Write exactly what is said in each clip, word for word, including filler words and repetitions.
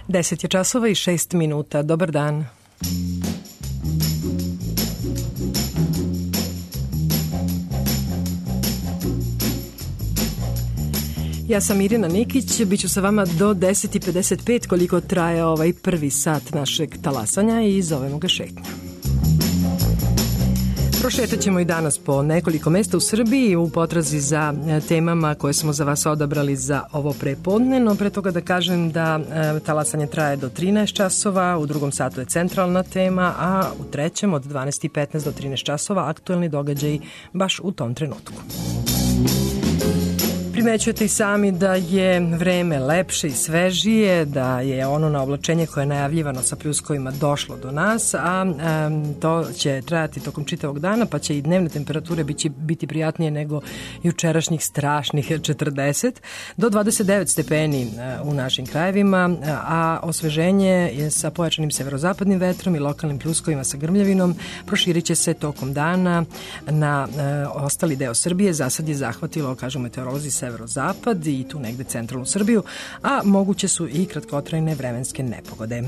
deset je časova i šest minuta. Dobar dan. Ja sam Irina Nikić, bit ću sa vama do deset i pedeset pet koliko traje ovaj prvi sat našeg talasanja i zovemo ga šetnja. Prošetat ćemo i danas po nekoliko mesta u Srbiji u potrazi za temama koje smo za vas odabrali za ovo prepodne, no pre toga da kažem da e, talasanje traje do trinaest časova, u drugom satu je centralna tema, a u trećem od dvanaest i petnaest do trinaest časova aktuelni događaj baš u tom trenutku. Primećujete i sami da je vreme lepše i svežije, da je ono na oblačenje koje je najavljivano sa pljuskovima došlo do nas, a um, to će trajati tokom čitavog dana, pa će i dnevne temperature biti, biti prijatnije nego jučerašnjih strašnih četrdeset do dvadeset devet stepeni uh, u našim krajevima, a osveženje je sa pojačanim severozapadnim vetrom i lokalnim pljuskovima sa grmljavinom proširit će se tokom dana na uh, ostali deo Srbije. Za sad je zahvatilo, kažu meteorolozi, severozapad i tu negde centralnu Srbiju, a moguće su i kratkotrajne vremenske nepogode.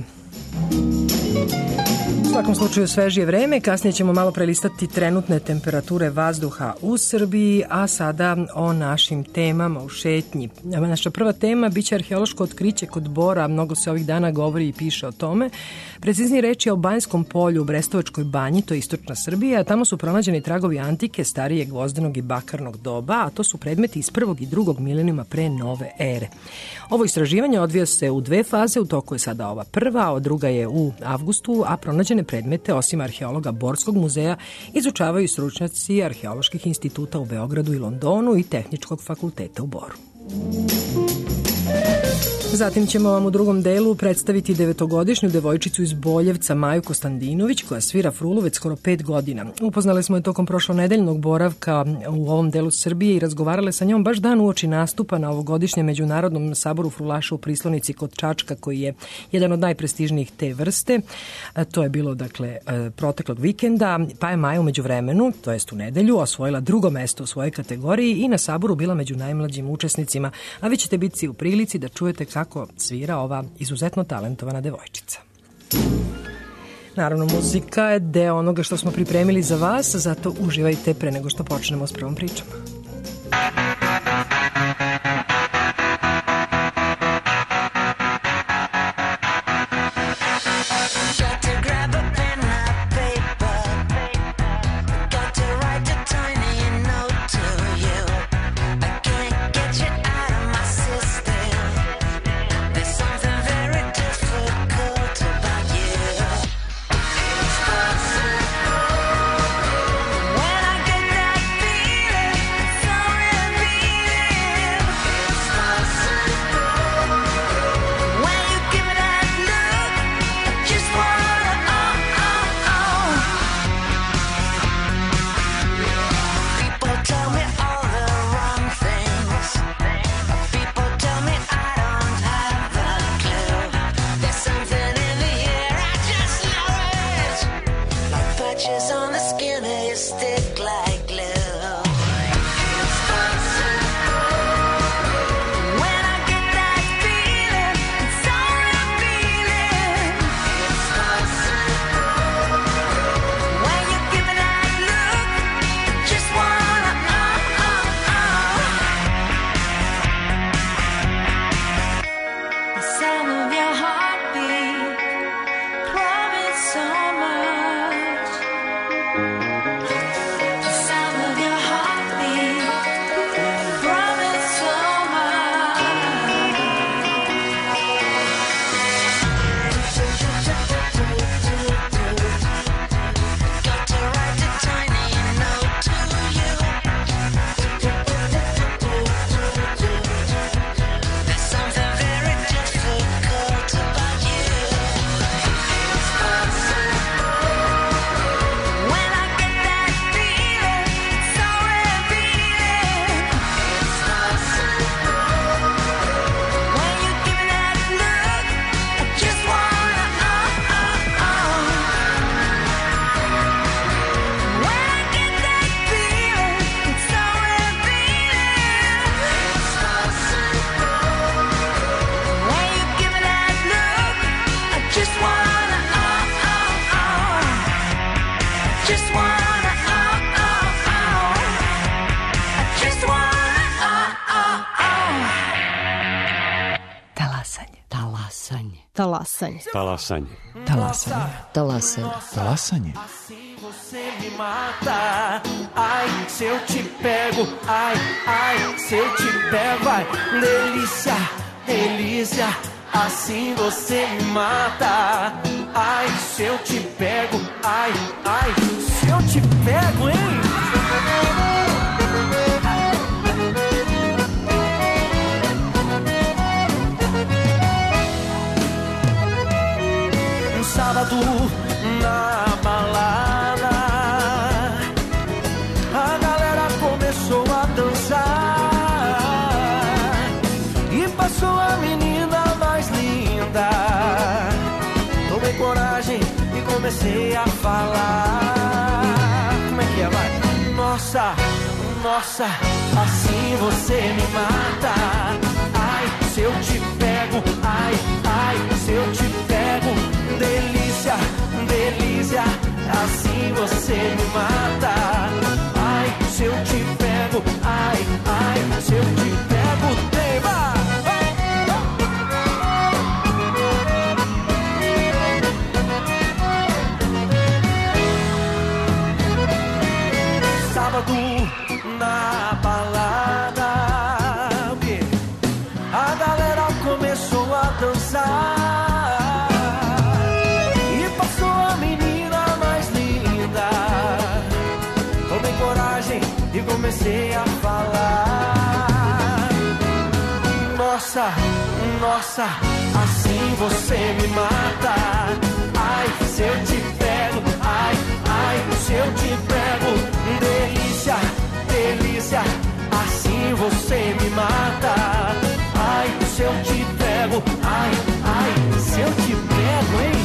U svakom slučaju svežije vreme, kasnije ćemo malo prelistati trenutne temperature vazduha u Srbiji, a sada o našim temama u šetnji. Naša prva tema biće arheološko otkriće kod Bora, mnogo se ovih dana govori i piše o tome. Preciznije reč je o Banjskom polju u Brestovačkoj banji, to je istočna Srbija, a tamo su pronađeni tragovi antike, starijeg gvozdenog i bakarnog doba, a to su predmeti iz prvog i drugog milenijuma pre nove ere. Ovo istraživanje odvija se u dve faze, u toku je sada ova prva, a druga je u avgustu, a pronađene predmete, osim arheologa Borskog muzeja, izučavaju stručnjaci arheoloških instituta u Beogradu i Londonu i Tehničkog fakulteta u Boru. Zatim ćemo vam u drugom delu predstaviti devetogodišnju devojčicu iz Boljevca Maju Kostandinović koja svira frulu već skoro pet godina. Upoznali smo je tokom prošlonedeljnog boravka u ovom delu Srbije i razgovarale sa njom baš dan uoči nastupa na ovogodišnjem Međunarodnom saboru frulaša u Prislonici kod Čačka, koji je jedan od najprestižnijih te vrste. To je bilo dakle proteklog vikenda, pa je Maja umeđu vremenu, to jest u nedelju, osvojila drugo mesto u svojoj kategoriji i na saboru bila među najmlađim učesnicima, a vi ćete biti u prilici da čujete kako svira ova izuzetno talentovana devojčica. Naravno, muzika je deo onoga što smo pripremili za vas, zato uživajte pre nego što počnemo s prvom pričom. When I get that feeling, so real. talasanje. Talasanje. Talasanje. Talasanje. Talasanje. Você me mata, ai, se eu te pego, ai, ai, se eu te pego, ai, delícia, delícia, assim você me mata, ai, se eu te pego, ai, ai, se eu te pego, hein? Um sábado na balada, a galera começou a dançar e passou a menina mais linda. Tomei coragem e comecei a falar. Como é que é, vai? Nossa, nossa, assim você me mata. Ai, se eu te pego, ai, ai, se eu te pego, delícia, delícia, assim você me mata. Ai, se eu te pego, ai, ai, se eu te pego, tema. Sábado na balada, a galera começou a dançar e passou a menina mais linda. Tomei coragem e comecei a falar. Nossa, nossa, assim você me mata. Ai, se eu te pego, ai, ai, se eu te pego, delícia, delícia, assim você me mata. Ai, se eu te pego, ai, ai, se eu te pego, hein?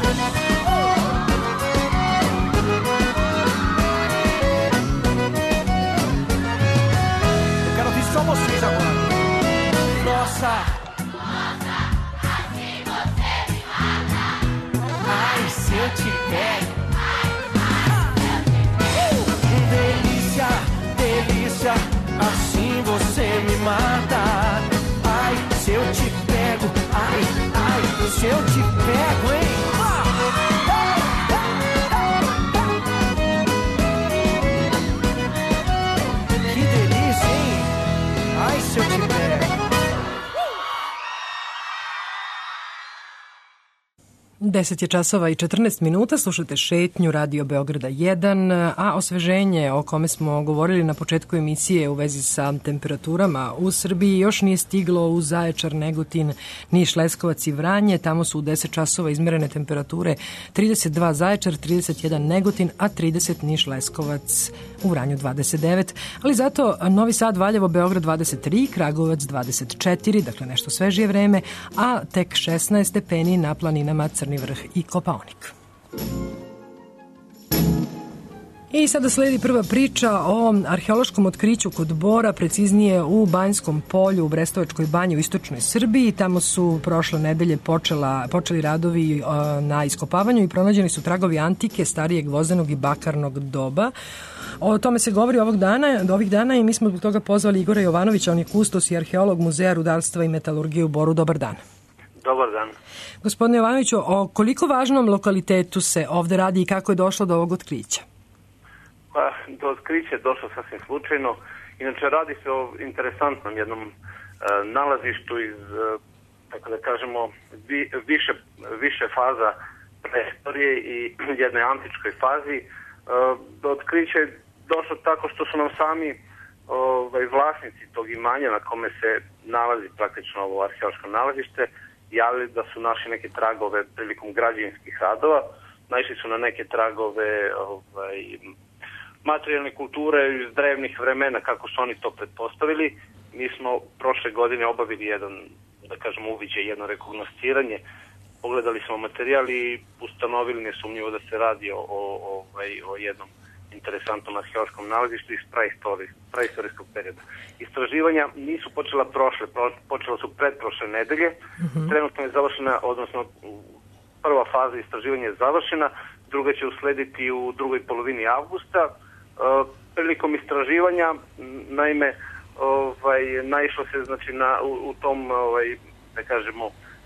Eu quero ouvir só vocês agora. Nossa, nossa, assim você me mata. Ai, se eu te pego, ai, ai, se eu te pego. Delícia, delícia, assim você me mata. Ai, se eu te pego, ai, ai, se eu te pego, hein? Que delícia, hein? Ai, se eu te pego. deset je časova i četrnaest minuta, slušate Šetnju Radio Beograda jedan, a osveženje o kome smo govorili na početku emisije u vezi sa temperaturama u Srbiji još nije stiglo u Zaječar, Negotin, Niš, Leskovac i Vranje. Tamo su u deset časova izmerene temperature trideset dva Zaječar, trideset jedan Negotin, a trideset Niš, Leskovac, u Vranju dvadeset devet. Ali zato Novi Sad, Valjevo, Beograd dvadeset tri, Kragujevac dvadeset četiri, dakle nešto svežije vreme, a tek šesnaest stepeni na planinama Crni Vrh i Kopaonik. I sada sledi prva priča o arheološkom otkriću kod Bora, preciznije u Banjskom polju u Brestovačkoj banji u istočnoj Srbiji. Tamo su prošle nedelje počela, počeli radovi na iskopavanju i pronađeni su tragovi antike, starijeg vozenog i bakarnog doba. O tome se govori ovog dana, do ovih dana i mi smo zbog toga pozvali Igora Jovanovića, on je kustos i arheolog Muzeja rudarstva i metalurgije u Boru. Dobar dan. Dobar dan. Gospodine Jovanoviću, o koliko važnom lokalitetu se ovde radi i kako je došlo do ovog otkrića? Pa, do otkrića je došlo sasvim slučajno. Inače, radi se o interesantnom jednom e, nalazištu iz, e, tako da kažemo, vi, više, više faza prehistorije i jednoj antičkoj fazi. E, do otkrića je došlo tako što su nam sami ovaj, vlasnici tog imanja na kome se nalazi praktično ovo arheološko nalazište javili da su našli neke tragove prilikom građevinskih radova. Naišli su na neke tragove ovaj, materijalne kulture iz drevnih vremena, kako su oni to pretpostavili. Mi smo prošle godine obavili jedan, da kažemo, uviđaj, jedno rekognosciranje. Pogledali smo materijal i ustanovili nesumnjivo da se radi o, o, o jednom interesantnom arheološkom nalazištu iz praistorijskog perioda. Istraživanja nisu počela prošle, počela su predprošle nedelje. Mm-hmm. Trenutno je završena, odnosno prva faza istraživanja je završena, druga će uslediti u drugoj polovini avgusta. E, prilikom istraživanja, naime, ovaj, naišlo se znači, na, u, u tom, ovaj, da kažemo,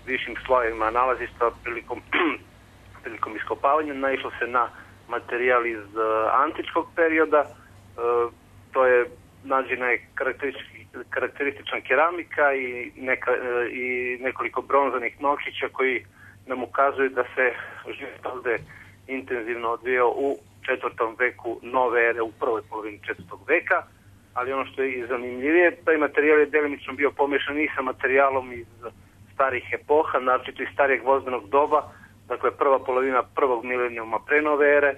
višim slojevima nalazišta prilikom, prilikom iskopavanja. Naišlo se na materijal iz uh, antičkog perioda, uh, to je nađena je karakteristična keramika i, neka, uh, i nekoliko bronzanih novčića koji nam ukazuju da se život ovde intenzivno odvijao u četvrtom veku nove ere, u prvoj polovini četvrtog veka, ali ono što je i zanimljivije, taj materijal je delimično bio pomešan i sa materijalom iz starih epoha, naročito iz starijeg gvozdenog doba, dakle prva polovina prvog milenijuma pre nove ere,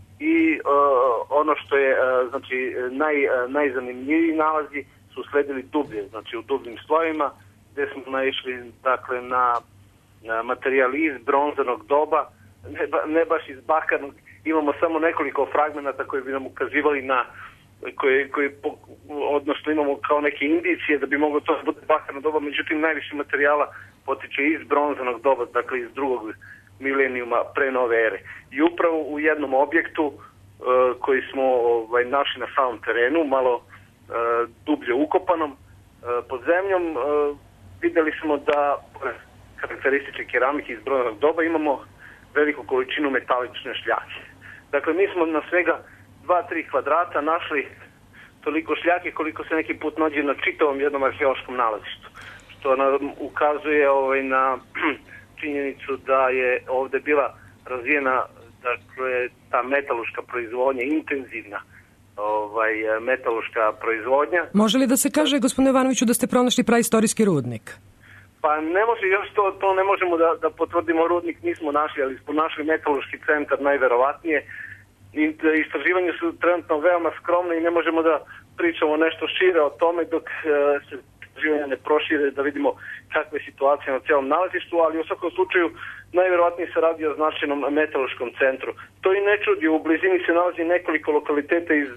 i uh, ono što je uh, znači naj, uh, najzanimljiviji nalazi su sledili dublje, znači u dubljim slojima, gde smo naišli dakle na, na materijal iz bronzanog doba, ne, ba, ne baš iz bakarnog. Imamo samo nekoliko fragmenata koji bi nam ukazivali na koji, koji odnosno imamo kao neke indicije da bi moglo to bude bakarno doba, međutim najviše materijala potiče iz bronzanog doba, dakle iz drugog milenijuma pre nove ere. I upravo u jednom objektu uh, koji smo ovaj, našli na samom terenu, malo uh, dublje ukopanom uh, pod zemljom, uh, videli smo da karakteristične keramike iz bronzanog doba imamo veliku količinu metalične šljake. Dakle, mi smo na svega dva tri kvadrata našli toliko šljake koliko se neki put nađe na čitavom jednom arheološkom nalazištu, što nam ukazuje ovaj, na činjenicu da je ovde bila razvijena dakle, ta metaloška proizvodnja, intenzivna ovaj, metaloška proizvodnja. Može li da se kaže, gospodine Jovanoviću, da ste pronašli praistorijski rudnik? Pa ne može, još to, to ne možemo da, da potvrdimo, rudnik nismo našli, ali smo našli metaloški centar najverovatnije. Istraživanja su trenutno veoma skromne i ne možemo da pričamo nešto šire o tome dok e, se istraživanja ne prošire, da vidimo kakva je situacija na celom nalazištu, ali u svakom slučaju najverovatnije se radi o značajnom metaloškom centru. To i ne čudi, u blizini se nalazi nekoliko lokaliteta iz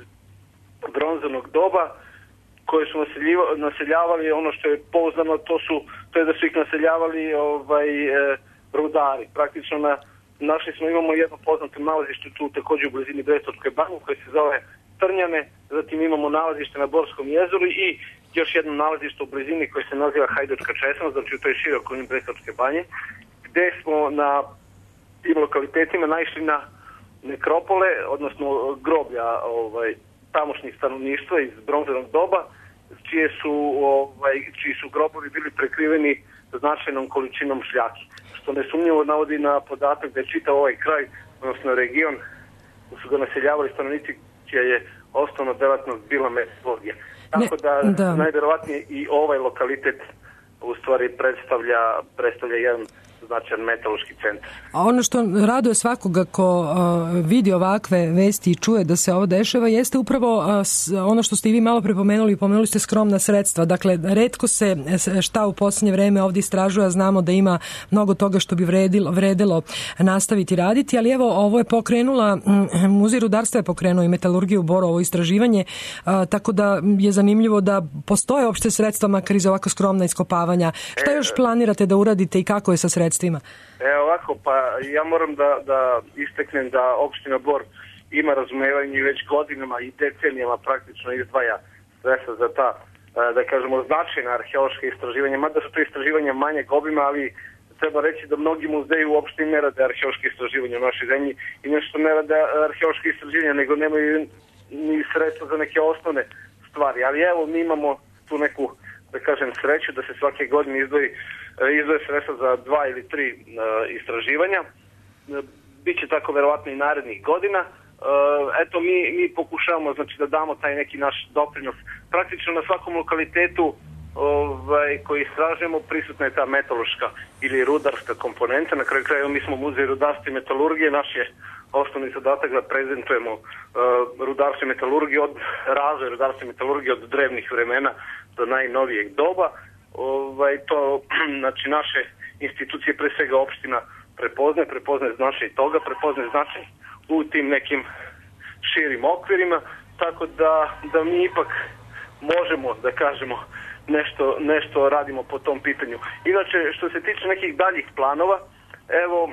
bronzanog doba koje su naseljavali, ono što je pouzdano, to su to je da su ih naseljavali ovaj, e, rudari. Praktično na, našli smo, imamo jedno poznato nalazište tu takođe u blizini Brestačke banje koje se zove Trnjane, zatim imamo nalazište na Borskom jezeru i još jedno nalazište u blizini koje se naziva Hajdučka česma, znači u toj širokoj Brestačke banje, gde smo na tim lokalitetima naišli na nekropole, odnosno groblja ovaj, tamošnjih stanovništva iz bronzanog doba, čije su, ovaj, čiji su grobovi bili prekriveni značajnom količinom šljake. Što nesumnjivo navodi na podatak da je čitav ovaj kraj, odnosno region, da su ga naseljavali stanovnici čija je osnovna delatnost bila metodologija. Tako da, da. najverovatnije i ovaj lokalitet u stvari predstavlja, predstavlja jedan značajan metaloški centar. A ono što raduje svakoga ko uh, vidi ovakve vesti i čuje da se ovo dešava jeste upravo uh, ono što ste i vi malo prepomenuli, pomenuli ste skromna sredstva. Dakle, retko se šta u posljednje vreme ovdje istražuje, a znamo da ima mnogo toga što bi vredilo, vredilo nastaviti raditi, ali evo ovo je pokrenula, Muzej rudarstva je pokrenuo i metalurgiju u Boru ovo istraživanje, uh, tako da je zanimljivo da postoje opšte sredstva makar i za ovako skromna iskopavanja. Šta još planirate da uradite i kako je sa sredstvima? E ovako, pa ja moram da, da isteknem da opština Bor ima razumevanje već godinama i decenijama praktično izdvaja sredstva za ta, da kažemo, značajna arheološka istraživanja, mada su to istraživanja manjeg obima, ali treba reći da mnogi muzeji uopšte ne rade arheološke istraživanja u našoj zemlji i nešto ne rade arheološke istraživanja, nego nemaju ni sredstva za neke osnovne stvari. Ali evo, mi imamo tu neku, da kažem, sreću da se svake godine izdvoji izdvoje sredstva za dva ili tri uh, istraživanja. Uh, Biće tako verovatno i narednih godina. Uh, eto, mi, mi pokušavamo znači, da damo taj neki naš doprinos. Praktično na svakom lokalitetu ovaj, koji istražujemo prisutna je ta metaloška ili rudarska komponenta. Na kraju krajeva mi smo Muzej rudarstva i metalurgije. Naš je osnovni zadatak da prezentujemo uh, rudarstvo i metalurgiju od razvoja rudarstva i metalurgije od drevnih vremena do najnovijeg doba. Ovaj, to, znači, naše institucije, pre svega opština, prepoznaje, prepoznaje značaj toga, prepoznaje značaj u tim nekim širim okvirima, tako da, da mi ipak možemo, da kažemo, nešto, nešto radimo po tom pitanju. Inače, što se tiče nekih daljih planova, evo,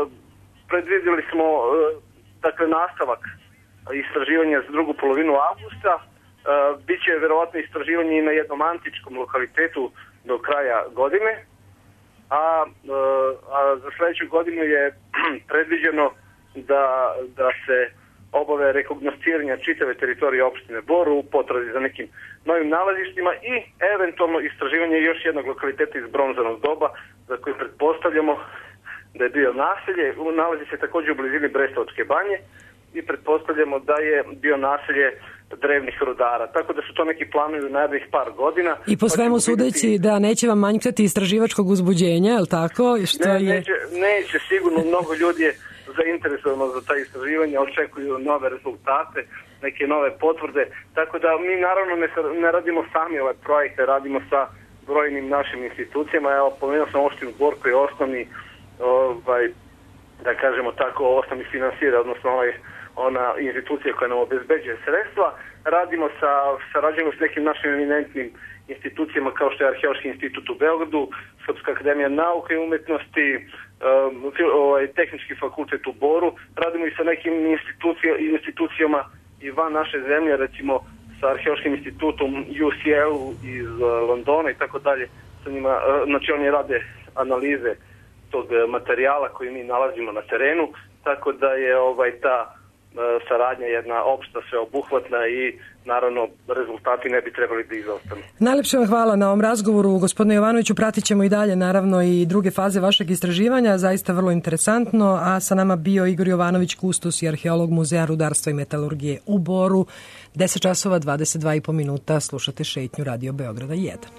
predvidjeli smo, dakle, nastavak istraživanja za drugu polovinu avgusta. Uh, Biće verovatno istraživanje i na jednom antičkom lokalitetu do kraja godine, a, a za sledeću godinu je predviđeno da, da se obave rekognosciranja čitave teritorije opštine Bor u potrazi za nekim novim nalazištima i eventualno istraživanje još jednog lokaliteta iz bronzanog doba za koji pretpostavljamo da je bio naselje. Nalazi se također u blizini Brestovačke banje i pretpostavljamo da je bio naselje drevnih rudara. Tako da su to neki planovi u narednih par godina. I po svemu sudeći vidjeti... da neće vam manjkati istraživačkog uzbuđenja, je li tako? Što ne, je... neće, neće sigurno, mnogo ljudi je zainteresovano za ta istraživanja, očekuju nove rezultate, neke nove potvrde, tako da mi naravno ne, ne radimo sami ove projekte, radimo sa brojnim našim institucijama. Evo, pomenuo sam opštinu Bor koji je osnovni, ovaj, da kažemo tako, osnovni finansira, odnosno ovaj, ona institucija koja nam obezbeđuje sredstva. Radimo sa, sarađujemo s nekim našim eminentnim institucijama kao što je Arheološki institut u Beogradu, Srpska akademija nauke i umetnosti, um, ovaj, Tehnički fakultet u Boru. Radimo i sa nekim institucija, institucijama i van naše zemlje, recimo sa Arheološkim institutom U C L iz uh, Londona i tako dalje. Sa njima, uh, znači oni rade analize tog materijala koji mi nalazimo na terenu, tako da je ovaj ta saradnja jedna opšta, sveobuhvatna i naravno rezultati ne bi trebali da izostanu. Najlepše vam hvala na ovom razgovoru, gospodine Jovanoviću. Pratit ćemo i dalje naravno i druge faze vašeg istraživanja, zaista vrlo interesantno, a sa nama bio Igor Jovanović, kustos i arheolog Muzeja rudarstva i metalurgije u Boru. deset časova dvadeset dva i po minuta, slušate šetnju Radio Beograda jedan.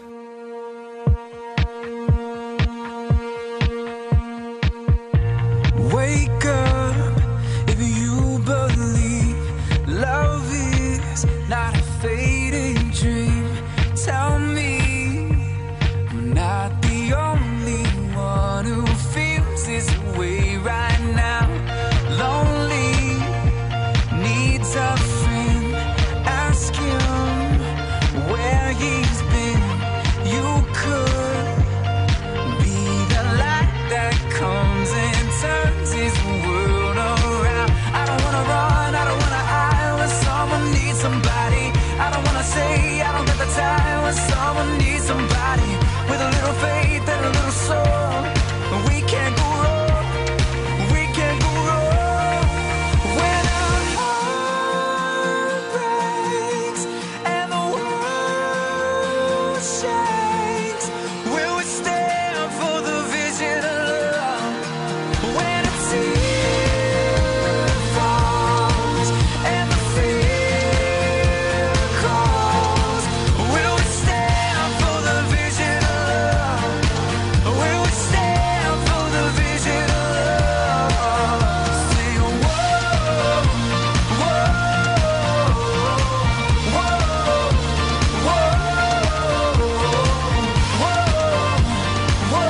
Wake up if you believe love is not a fading dream. Tell me I'm not the only one who feels this way right now. Lonely, needs a friend. Ask him where he's been. You could be the light that comes and turns his world around. I don't wanna run, I don't wanna hide when someone needs somebody. I don't wanna say I don't got the time when someone needs somebody. With a little faith and a little soul, we can't go wrong, we can't go wrong. When our heart breaks and the world shakes, will we stand for the vision of love? When a tear falls and the fear calls, will we stand for the vision of love? Will we stand for the vision of love? Say whoa, whoa, whoa, whoa, whoa,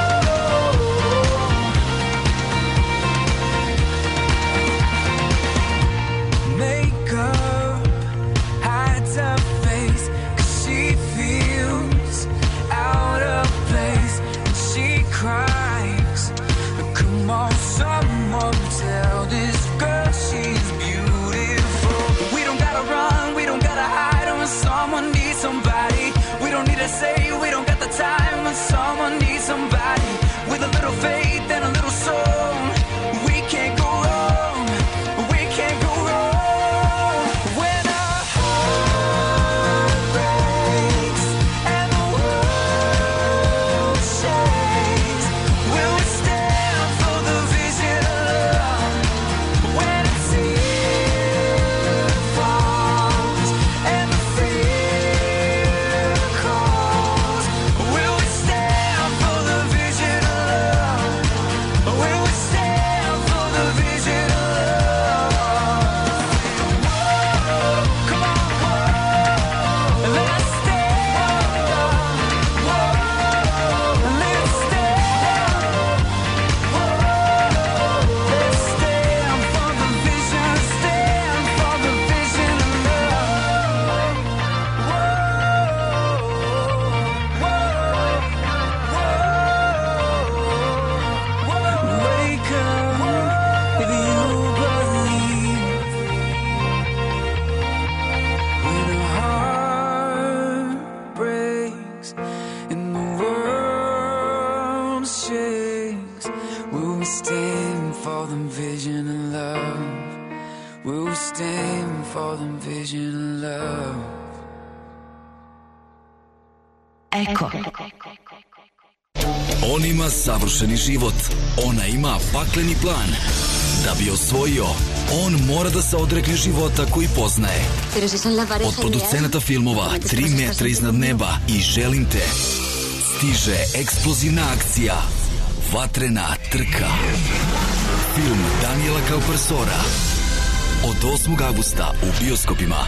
whoa. Makeup hides her face 'cause she feels out of place and she cries. Come on, someone tell this girl she's beautiful. We don't gotta run, we don't gotta hide when someone needs somebody. We don't need to say we don't got the time when someone needs somebody. With a little faith and a little soul, we can't go wrong, we can't go wrong. When our heart breaks and the world shakes, will we stand for the vision of love? When a tear falls and the fear calls, will we stand for the them vision of love. We'll stand for them vision of love. Eko. On ima savršeni život. Ona ima pakleni plan. Da bi osvojio, on mora da se odrekne života koji poznaje. Od producenata filmova Tri metra iznad neba i Želim te stiže eksplozivna akcija Vatrena trka. Film Daniela Kaupersora od osmog avgusta u bioskopima.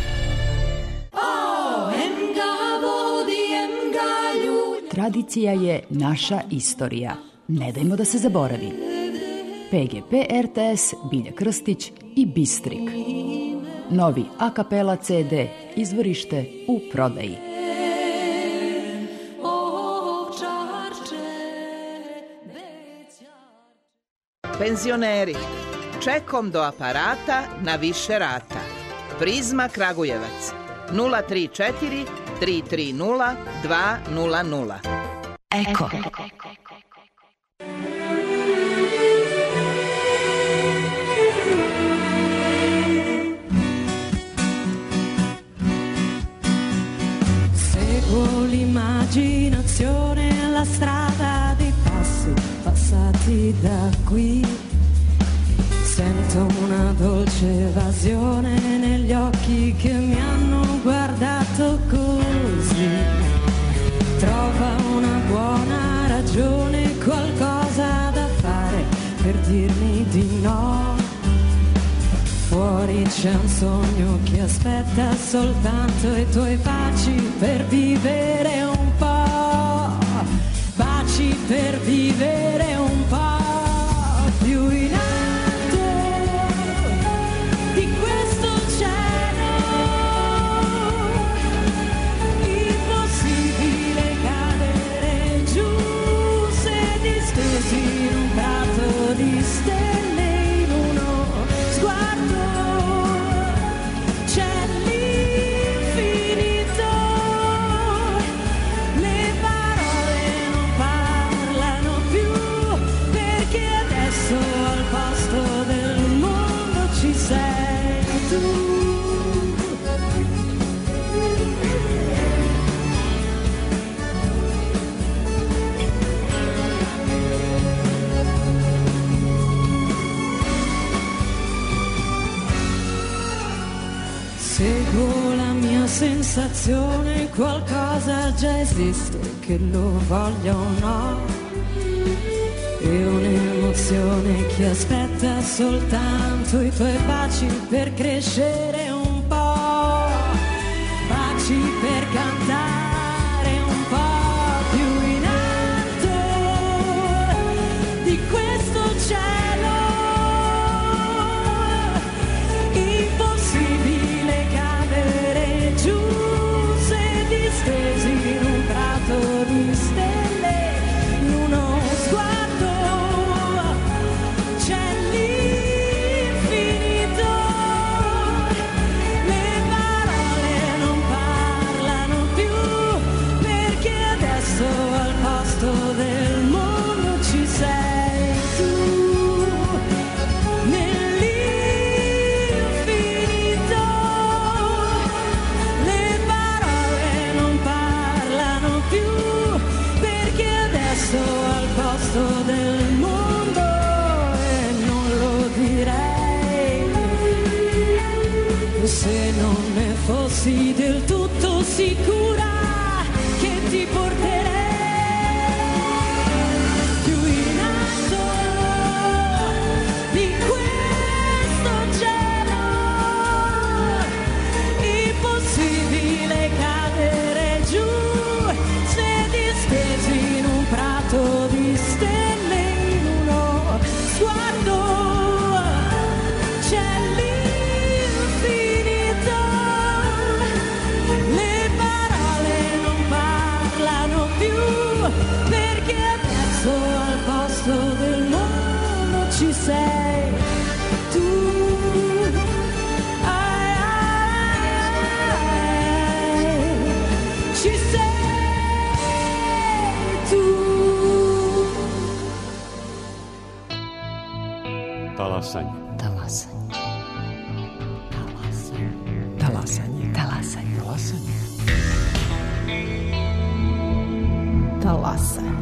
Tradicija je naša istorija. Ne dajmo da se zaboravi. P G P R T S, Bilja Krstić i Bistrik. Novi a kapela C D, izvorište u prodaji. Penzioneri, čekom do aparata na više rata. Prizma Kragujevac, nula tri četiri tri tri nula dva nula nula. Eko. Seguo l'immaginazione, la strada dei passi passati da qui. Sento una dolce evasione negli occhi che mi hanno guardato così. Trova una buona ragione, qualcosa da fare per dirmi di no. Fuori c'è un sogno che aspetta soltanto i tuoi baci per vivere un po'. Baci per vivere un po' più in alto di questo cielo. Impossibile cadere giù se distesi in un prato di stelle in uno sguardo. C'è l'infinito, le parole non parlano più, perché adesso al posto del mondo ci sei tu. Seguo la mia sensazione, qualcosa già esiste, che lo voglia o no. E un'emozione che aspetta soltanto i tuoi baci per crescere un po'. Baci per cantare un po' più in alto di questo cielo. Impossibile cadere giù se distesi in un prato di stelle in uno sguardo. C'è l'infinito, le parole non parlano più, perché adesso al posto del mondo ci sei tu. Nell'infinito le parole non parlano più, perché adesso al posto del mondo, e non lo direi se non ne fossi del tutto sicura che ti porterei più in alto di questo cielo. Impossibile cadere giù se distesi in un prato di stelle in uno sguardo. C'è l'infinito, le parole non parlano più, perché adesso al posto del mondo ci sei tu. Ai, ai, ci sei tu. Tala Talasanje. Talasanje. Talasanje. Talasanje. Talasanje. Talasanje. Talasanje.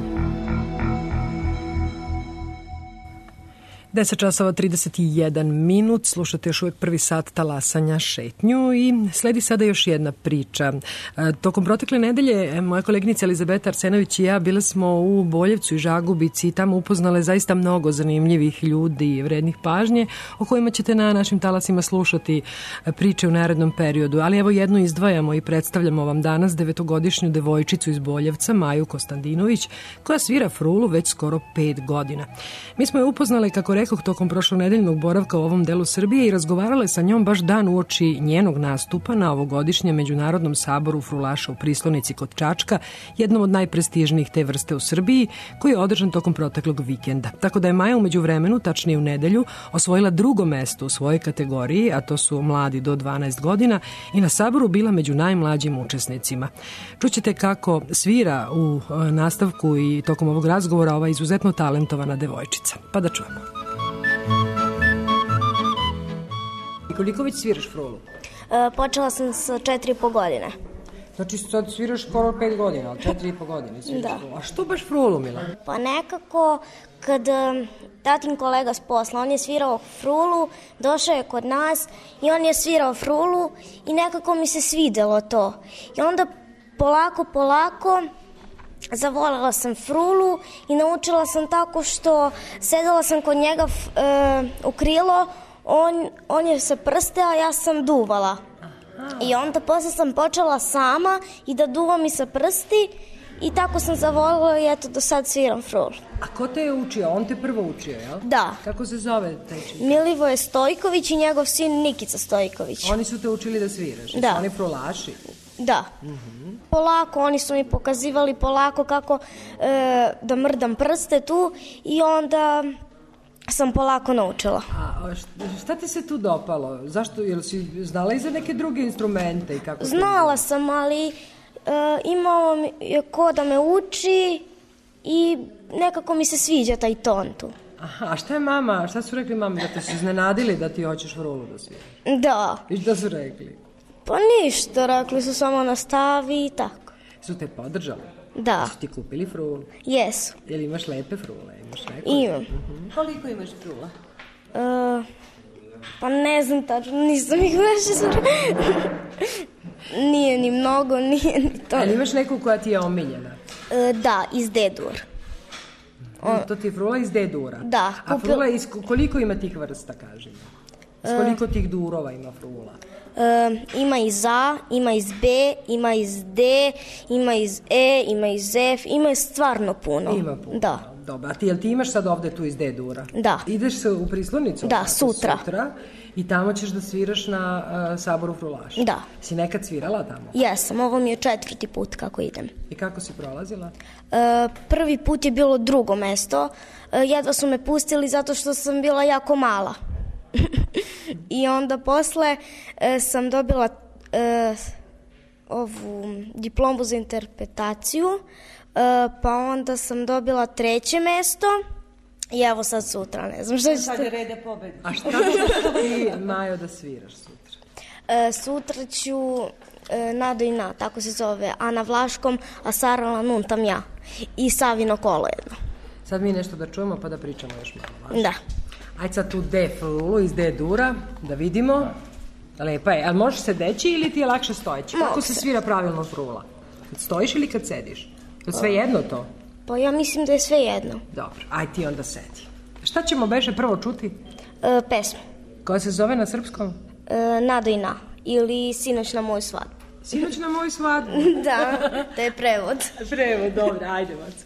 deset časova trideset jedan minut, slušate još uvijek prvi sat Talasanja šetnju i sledi sada još jedna priča. Tokom protekle nedelje moja koleginica Elizabeta Arsenović i ja bile smo u Boljevcu i Žagubici i tamo upoznale zaista mnogo zanimljivih ljudi i vrednih pažnje o kojima ćete na našim talasima slušati priče u narednom periodu. Ali evo jednu izdvajamo i predstavljamo vam danas devetogodišnju devojčicu iz Boljevca, Maju Kostandinović, koja svira frulu već skoro pet godina. Mi smo je upoznale, kako rekoh, tokom prošlonedeljnog boravka u ovom delu Srbije i razgovarale sa njom baš dan uoči njenog nastupa na ovogodišnjem Međunarodnom saboru frulaša u Prislonici kod Čačka, jednom od najprestižnijih te vrste u Srbiji, koji je održan tokom proteklog vikenda. Tako da je Maja umeđu vremenu, tačnije u nedelju, osvojila drugo mesto u svojoj kategoriji, a to su mladi do dvanaest godina, i na saboru bila među najmlađim učesnicima. Čućete kako svira u nastavku i tokom ovog razgovora ova izuzetno talentovana devojčica. Pa da čujemo. I koliko već sviraš frulu? E, počela sam sa četiri i po godine. Znači sad sviraš skoro pet godina, ali četiri i po godine sviraš da. frulu. A što baš frulu, Mila? Pa nekako, kad tatin kolega s posla, on je svirao frulu, došao je kod nas i on je svirao frulu i nekako mi se svidelo to. I onda polako, polako zavoljela sam frulu i naučila sam tako što sedela sam kod njega e, u krilo, on, on je sa prste, a ja sam duvala. Aha. I onda posle sam počela sama i da duvam i sa prsti i tako sam zavoljela i eto do sad sviram frulu. A ko te je učio? On te prvo učio, jel? Da. Kako se zove taj čin? Milivoje Stojković i njegov sin Nikica Stojković. Oni su te učili da sviraš? Da. Su oni frulaši? Da. Uh-huh. Polako, oni su mi pokazivali polako kako e, da mrdam prste tu i onda sam polako naučila. A šta ti se tu dopalo? Zašto? Jel si znala i za neke druge instrumente? I kako znala sam, ali e, imao je ko da me uči i nekako mi se sviđa taj ton tu. Aha, a šta je mama, šta su rekli mama, da te su iznenadili da ti hoćeš frulu da sviraš? Da. I šta su rekli? Pa ništa, rekli su samo nastavi i tako. Su te podržali? Da. Su ti kupili frulu? Jesu. Jel imaš lepe frule? Imaš neko? Imam. Uh-huh. Koliko imaš frula? Uh, pa ne znam tačno, nisam ih veše. Nije ni mnogo, nije ni to. Ali imaš neku koja ti je omiljena? Uh, da, iz D-dur. On... To ti je frula iz D-dura? Da. A frula iz koliko ima tih vrsta, kaži mi? S koliko tih durova ima frula? Uh, ima iz A, ima iz B, ima iz D, ima iz E, ima iz F, ima stvarno puno. Ima puno. Da. Dobro, a ti, jel ti imaš sad ovde tu iz D-dura? Da. Ideš se u Prislonicu? Da, sutra. Sutra i tamo ćeš da sviraš na uh, saboru frulaša? Da. Si nekad svirala tamo? Jesam, ovo mi je četvrti put kako idem. I kako si prolazila? Uh, prvi put je bilo drugo mesto, uh, jedva su me pustili zato što sam bila jako mala. I onda posle e, sam dobila e, ovu diplomu za interpretaciju, e, pa onda sam dobila treće mesto i evo sad sutra, ne znam šta ćete... Sad je rede pobedi. A šta ćeš ti, Majo, da sviraš sutra? E, sutra ću e, Nado i Na, tako se zove, Ana Vlaškom, a Sarala Nuntam ja i Savino kolo jedno. Sad mi nešto da čujemo pa da pričamo još malo. Vaš? Da. Ajde sad tu D frulu iz D-dura, da vidimo. Lepa je. Ali možeš sedeći ili ti je lakše stojeći? Kako se svira pravilno frula? Kad stojiš ili kad sediš? Je sve jedno to? Pa ja mislim da je sve jedno. Dobro, aj ti onda sedi. Šta ćemo beše prvo čuti? E, pesmu. Koja se zove na srpskom? E, Nado i Na. Ili Sinoć na moju svadbu. Sinoć na moju svadbu? Da, to je prevod. Prevod, dobro, ajde vas.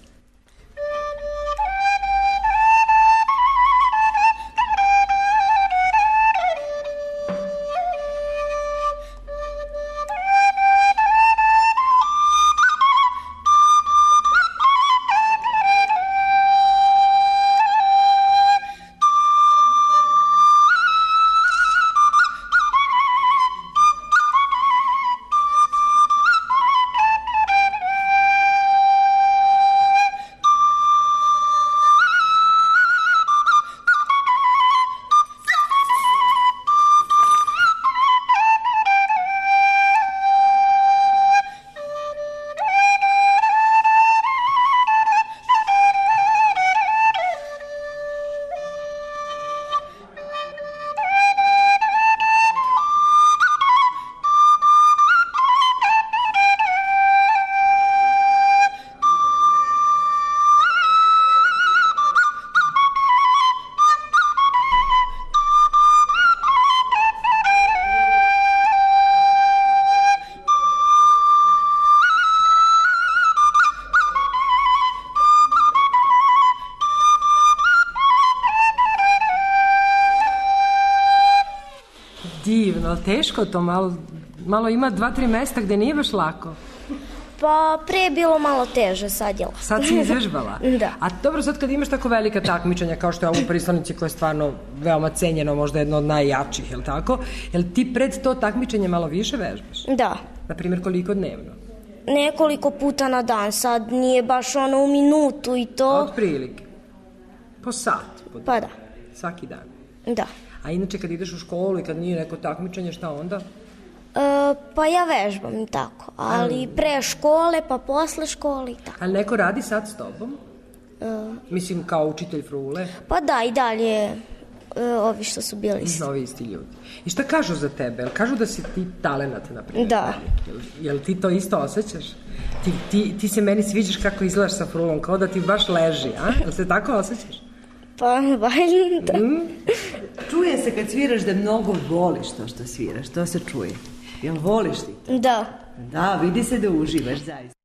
ali teško to, malo, malo ima dva, tri mesta gde nije baš lako. Pa pre je bilo malo teže, sad je lako. Sad si izvežbala? Da. A dobro, sad kad imaš tako velika takmičenja kao što je ovo u Pristonici koje je stvarno veoma cenjeno, možda jedno od najjačih, je li tako? Jel ti pred to takmičenje malo više vežbaš? Da. Naprimjer, koliko dnevno? Nekoliko puta na dan, sad nije baš ono u minutu i to. Od prilike? Po sat? Po pa da. Svaki dan? Da. A inače kad ideš u školu i kad nije neko takmičenje, šta onda? E, pa ja vežbam i tako, ali pre škole, pa posle škole i tako. Ali neko radi sad s tobom? E, Mislim, kao učitelj frule? Pa da, i dalje e, ovi što su bili isti. Ovi isti ljudi. I šta kažu za tebe? Jel kažu da si ti talenat, naprimjer? Da. Jel, jel ti to isto osjećaš? Ti, ti, ti se meni sviđaš kako izgledaš sa frulom, kao da ti baš leži, a? Jel se tako osjećaš? Pa, valjda. Mm. Čuje se kad sviraš da mnogo voliš to što sviraš, to se čuje. Jel voliš ti to? Da. Da, vidi se da uživaš, zaista.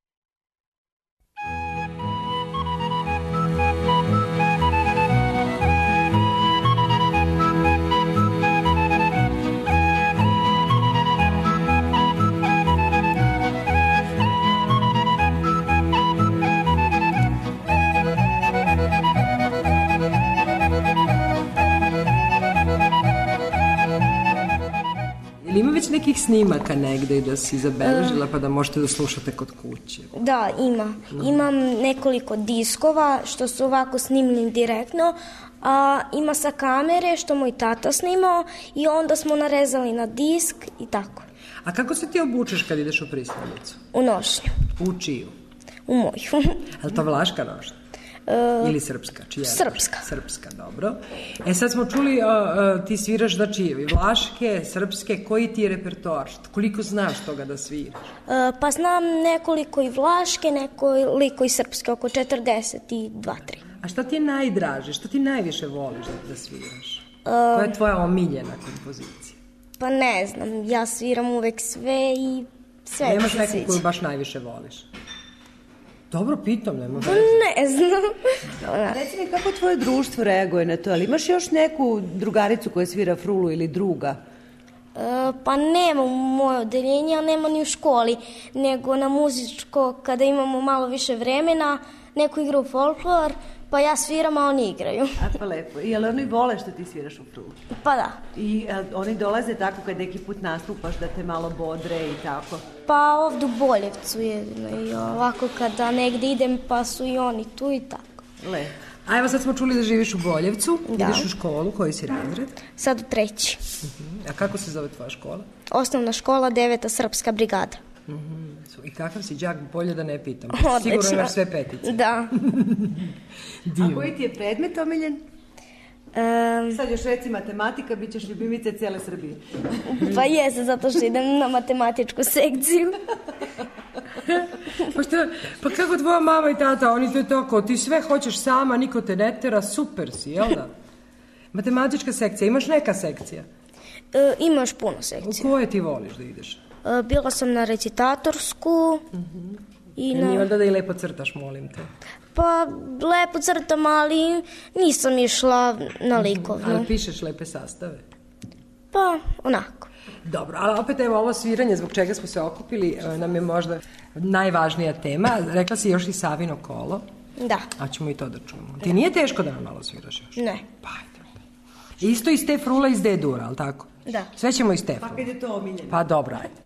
Ili ima već nekih snimaka negde da si zabeležila pa da možete da slušate kod kuće? Da, ima. Imam nekoliko diskova što su ovako snimljeni direktno, a ima sa kamere što moj tata snimao i onda smo narezali na disk i tako. A kako se ti obučeš kad ideš u Pristonicu? U nošnju. U čiju? U moju. Je li to vlaška nošnja? Uh, Ili srpska? Čija? Srpska. Srpska, dobro. E sad smo čuli, uh, uh, ti sviraš, znači, vlaške, srpske, koji ti je repertoar? Koliko znaš toga da sviraš? Uh, pa znam nekoliko i vlaške, nekoliko i srpske, oko četrdeset dva tri. A šta ti je najdraže, šta ti najviše voliš da, da sviraš? Uh, Koja je tvoja omiljena kompozicija? Pa ne znam, ja sviram uvek sve i sve. Nemaš neku koju baš najviše voliš? Dobro, pitam, nema veze. Ne znam. Reci mi, kako tvoje društvo reaguje na to? Ali imaš još neku drugaricu koja svira frulu ili druga? E, pa nema u moje odeljenje, a nema ni u školi, nego na muzičko, kada imamo malo više vremena, neko igra u folklor, pa ja sviram, a oni igraju. A pa lepo. I jel oni vole što ti sviraš u frulu? Pa da. I a, oni dolaze tako kad neki put nastupaš da te malo bodre i tako? Pa ovdje u Boljevcu jedino i ovako kada negde idem pa su i oni tu i tako. Lepo. A evo sad smo čuli da živiš u Boljevcu, da. Ideš u školu, koji si razred? Sad u treći. Uh-huh. A kako se zove tvoja škola? Osnovna škola, deveta srpska brigada. Uh-huh. I kakav si đak, bolje da ne pitam. Odlično. Sigurno imaš sve petice. Da. A koji ti je predmet omiljen? Um, Sad još reci matematika, bit ćeš ljubimica cijele Srbije. Pa jesam, zato što idem na matematičku sekciju. Pa šta, pa kako tvoja mama i tata, oni to tako, ti sve hoćeš sama, niko te ne tera, super si, jel da? Matematička sekcija, imaš neka sekcija? E, imaš puno sekcija. U koje ti voliš da ideš? E, bila sam na recitatorsku. Uh-huh. I na... Nije valjda da i lepo crtaš, molim te? Pa lepo crtam, ali nisam išla na likovnu. Ali pišeš lepe sastave? Pa, onako. Dobro, ali opet evo ovo sviranje zbog čega smo se okupili nam je možda najvažnija tema. Rekla si još i Savino kolo. Da. A ćemo i to da čujemo. Ti nije teško da nam malo sviraš još? Ne. Pa ajde. Isto iz te frula iz D-dura, ali tako? Da. Sve ćemo iz te frula. Pa kad je to omiljeno? Pa dobro, ajde.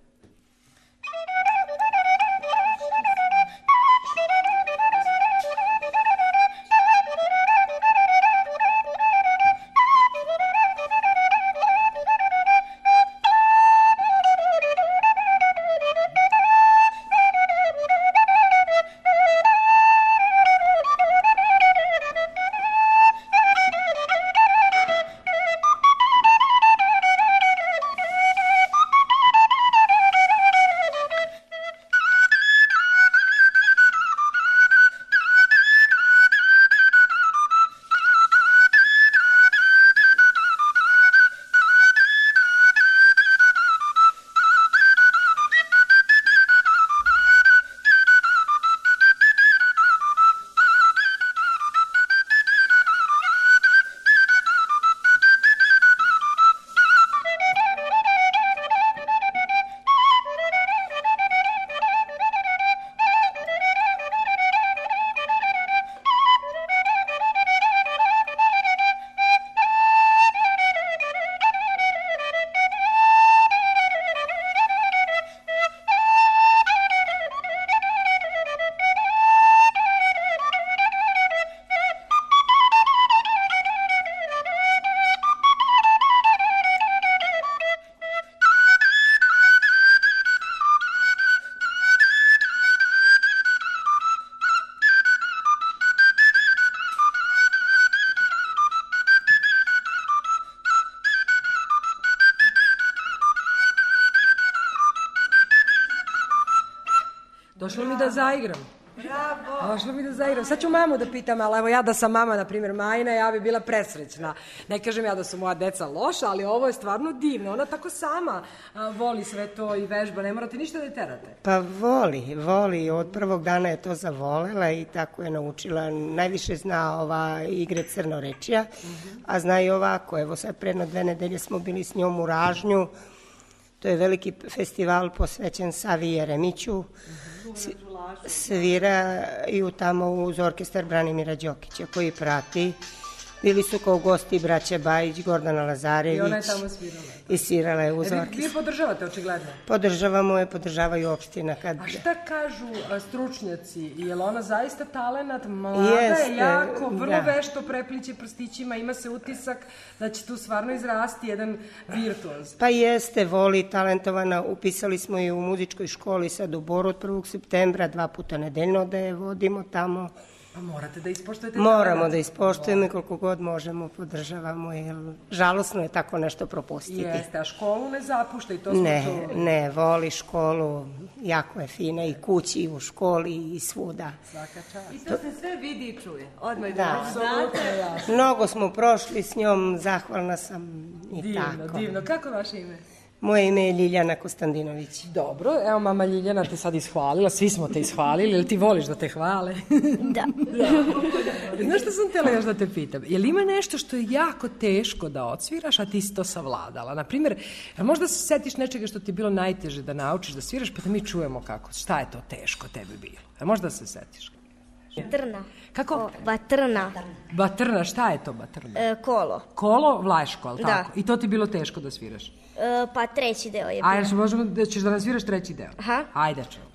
Došlo mi da zaigram. Bravo! Došlo mi da zaigram. Sad ću mamu da pitam, ali evo ja da sam mama, na primjer Majina, ja bi bila presrećna. Ne kažem ja da su moja deca loša, ali ovo je stvarno divno. Ona tako sama a, voli sve to i vežba, ne morate ništa da je terate. Pa voli, voli. Od prvog dana je to zavolela i tako je naučila. Najviše zna ova igre crnorečija, uh-huh. a zna i ovako. Evo sad predno dve nedelje smo bili s njom u Ražnju. To je veliki festival posvećen Savi Jeremiću. Uh-huh. Sviraju tamo uz orkestar Branimira Đokića koji prati. Bili su kao gosti braća Bajić, Gordana Lazarević. I ona je tamo svirala. I svirala je uz orkestar. Vi je podržavate, očigledno? Podržavamo je, podržavaju opština. Kad... A šta kažu a, stručnjaci? Je li ona zaista talenat? Mlada Jeste, je jako, vrlo da. vešto prepliče prstićima, ima se utisak da će tu stvarno izrasti jedan virtuoz. Pa jeste, voli, talentovana. Upisali smo je u muzičkoj školi sad u Boru od prvog septembra, dva puta nedeljno da je vodimo tamo. Pa morate da ispoštujete. Moramo da ispoštujemo i koliko god možemo podržavamo, jer žalosno je tako nešto propustiti. Jeste, a školu ne zapušta i to smo ne, čuli. Ne, voli školu, jako je fina i kući i u školi i svuda. Svaka čast. I to se sve vidi i čuje. Odmah da. znate. Mnogo smo prošli s njom, zahvalna sam i divno, tako. Divno, divno. Kako je vaše ime? Moje ime je Ljiljana Kostandinović. Dobro, evo mama Ljiljana te sad ishvalila, svi smo te ishvalili, ili ti voliš da te hvale? Da. Znaš što sam htjela još da te pitam? Je li ima nešto što je jako teško da odsviraš, a ti si to savladala? Naprimjer, možda se setiš nečega što ti je bilo najteže da naučiš da sviraš, pa da mi čujemo kako, šta je to teško tebi bilo? A možda se setiš? Batrna. Kako? O, batrna. Batrna, šta je to batrna? E, kolo. Kolo, vlaško, ali da. tako? I to ti je bilo teško da sviraš? E, pa treći deo je bio. Ajde, možemo da ćeš da nam sviraš treći deo? Aha. Ajde, čujemo.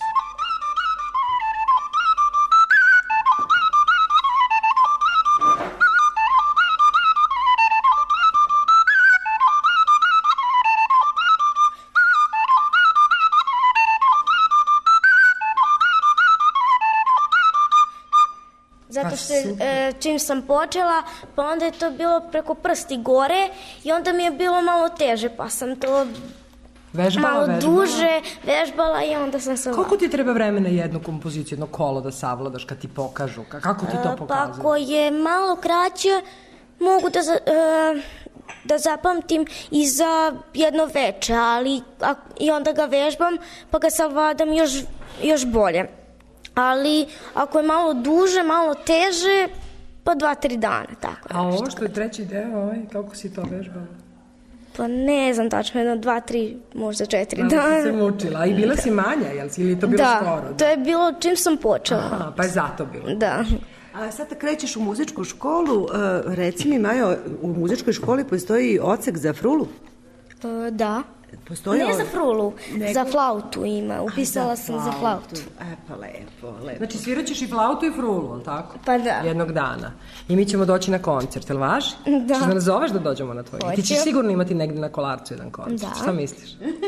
Zato što e, čim sam počela, pa onda je to bilo preko prsti gore i onda mi je bilo malo teže, pa sam to vežbala, malo vežbala. duže vežbala i onda sam se... Koliko ti treba vremena jednu kompoziciju, jedno kolo da savladaš kad ti pokažu? Kako ti to pokazuju? Pa ako je malo kraće, mogu da, za, e, da zapamtim i za jedno veče, ali a, i onda ga vežbam pa ga savladam još, još bolje. Ali ako je malo duže, malo teže, pa dva, tri dana, tako. A ovo što je treći deo, ovaj, kako si to vežbala? Pa ne znam tačno, jedno, dva, tri, možda četiri dana. dana. Da si se mučila, a i bila si manja, jel si, ili to bilo da, skoro? Da, to je bilo čim sam počela. Aha, pa je zato bilo. Da. A sad da krećeš u muzičku školu, reci mi, Majo, u muzičkoj školi postoji odsek za frulu? Da. Postoji ne ovo? za frulu, Nego? za flautu ima. Upisala za sam flautu. za flautu. E, pa lepo, lepo. Znači sviraćeš i flautu i frulu, ali tako? Pa da. Jednog dana. I mi ćemo doći na koncert, jel važi? Da. Što da nas zoveš da dođemo na tvoj? Hoću. Ti ćeš sigurno imati negde na Kolarcu jedan koncert. Da. Šta misliš?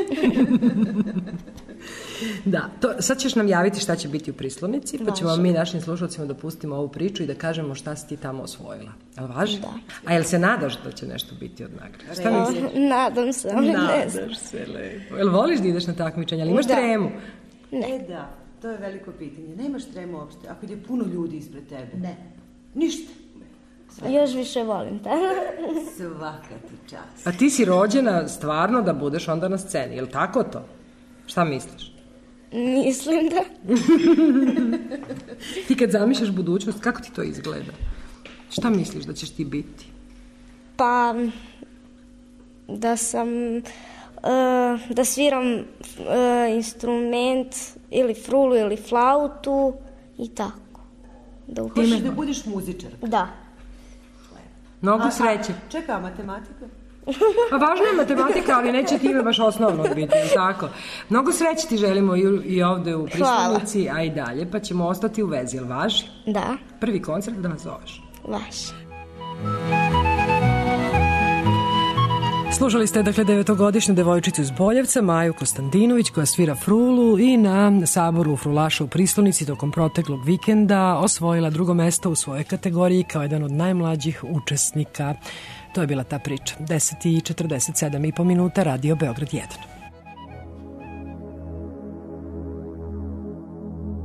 Da, to, sad ćeš nam javiti šta će biti u Prislonici, pa ćemo mi našim slušalcima da pustimo ovu priču i da kažemo šta si ti tamo osvojila. Jel važi? Da. A jel se nadaš da će nešto biti od nagrade? Šta misliš? Nadam se, ali ne znam. Nadaš se, lepo. Jel voliš da ideš na takmičenje, ali imaš da. tremu? Ne. E da, to je veliko pitanje. Nemaš tremu uopšte, ako je puno ljudi ispred tebe? Ne. Ništa? Svaka. Još više volim te. Svaka ti čast. A ti si rođena stvarno da budeš onda na sceni, jel tako to? Šta misliš? Mislim da. Ti kad zamišljaš budućnost, kako ti to izgleda? Šta misliš da ćeš ti biti? Pa, da sam, uh, da sviram uh, instrument ili frulu ili flautu i tako. Da Hoćeš da budeš muzičar? Da. Mnogo sreće. Čeka, matematika? Pa važna je matematika, ali neće ti ime baš osnovno biti, tako. Mnogo sreće ti želimo i, i ovde u Prislonici, a i dalje, pa ćemo ostati u vezi, jel važi? Da. Prvi koncert da nas zoveš. Važi. Slušali ste dakle devetogodišnju devojčicu iz Boljevca, Maju Kostandinović, koja svira frulu i na saboru frulaša u Prislonici tokom proteklog vikenda osvojila drugo mesto u svojoj kategoriji kao jedan od najmlađih učesnika. To je bila ta priča. deset i četrdeset sedam i po minuta, Radio Beograd jedan.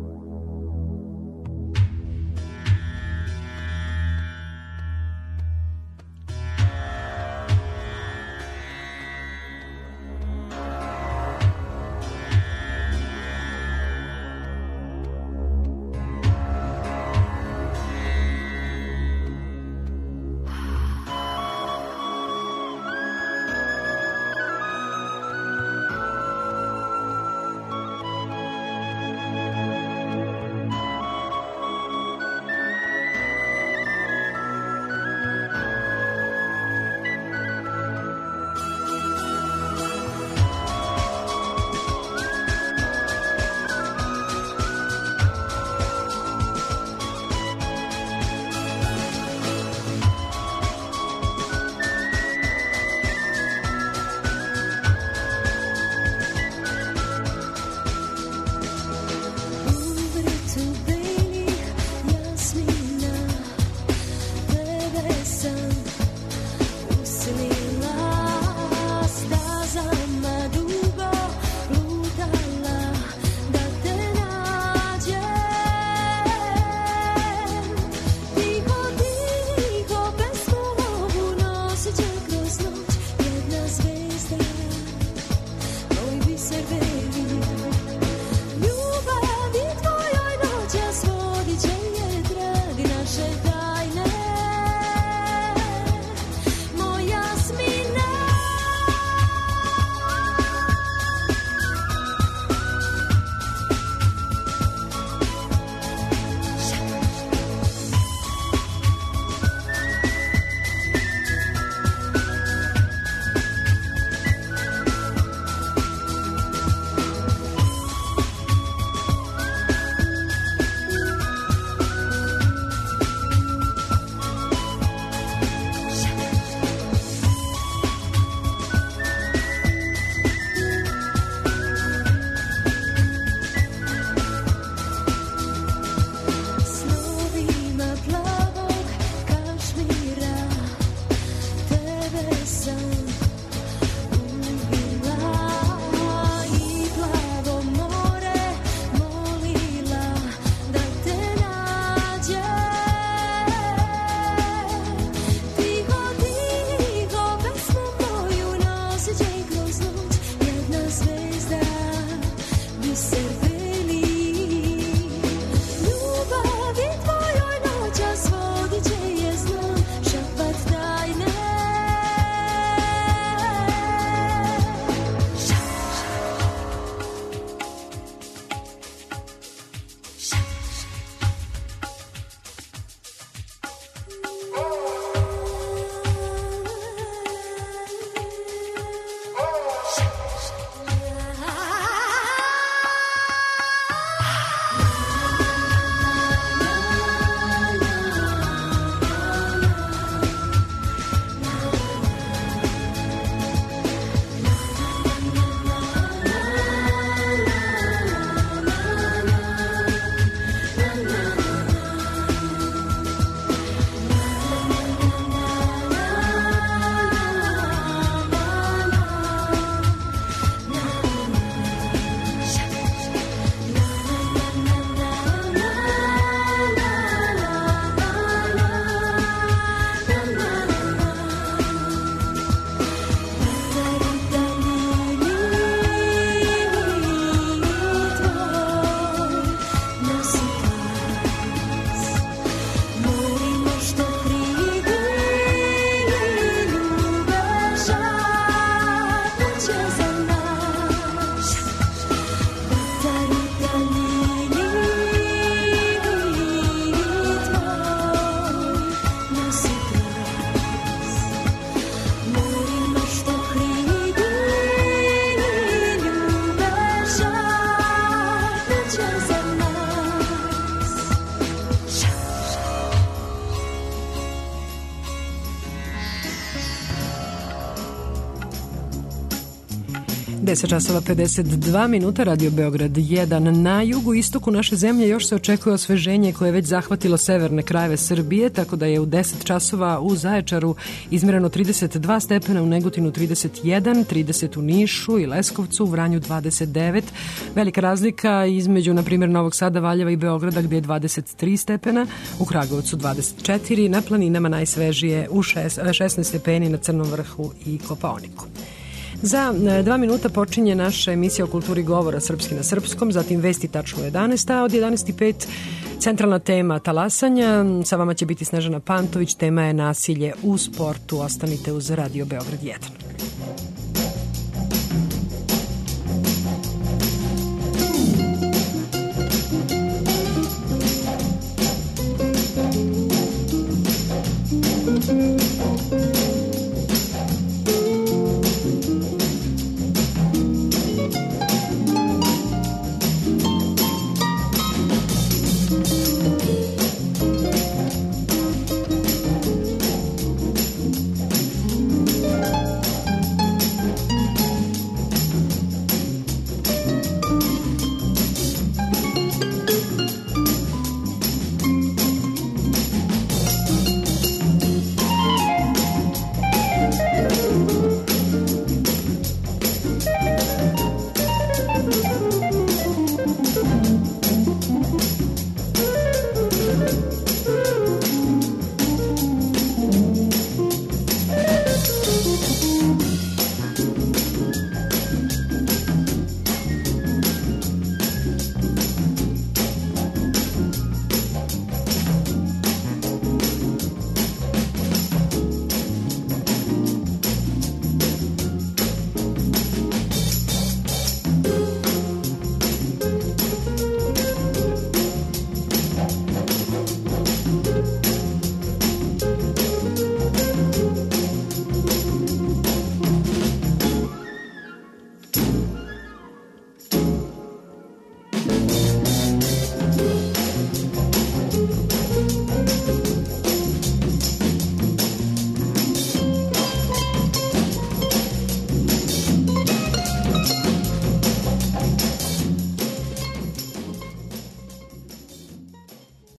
deset časova pedeset dva minuta, Radio Beograd jedan. Na jugu istoku naše zemlje još se očekuje osveženje koje je već zahvatilo severne krajeve Srbije, tako da je u deset časova u Zaječaru izmereno trideset dva stepena, u Negotinu trideset jedan, trideset u Nišu i Leskovcu, u Vranju dvadeset devet. Velika razlika između, na primjer, Novog Sada, Valjeva i Beograda gdje je dvadeset tri stepena, u Kragovcu dvadeset četiri, na planinama najsvežije u šesnaest stepeni na Crnom vrhu i Kopaoniku. Za dva minuta počinje naša emisija o kulturi govora srpski na srpskom, zatim vesti tačno u jedanaest, a od jedanaest i pet centralna tema talasanja. Sa vama će biti Snežana Pantović, tema je nasilje u sportu. Ostanite uz Radio Beograd jedan.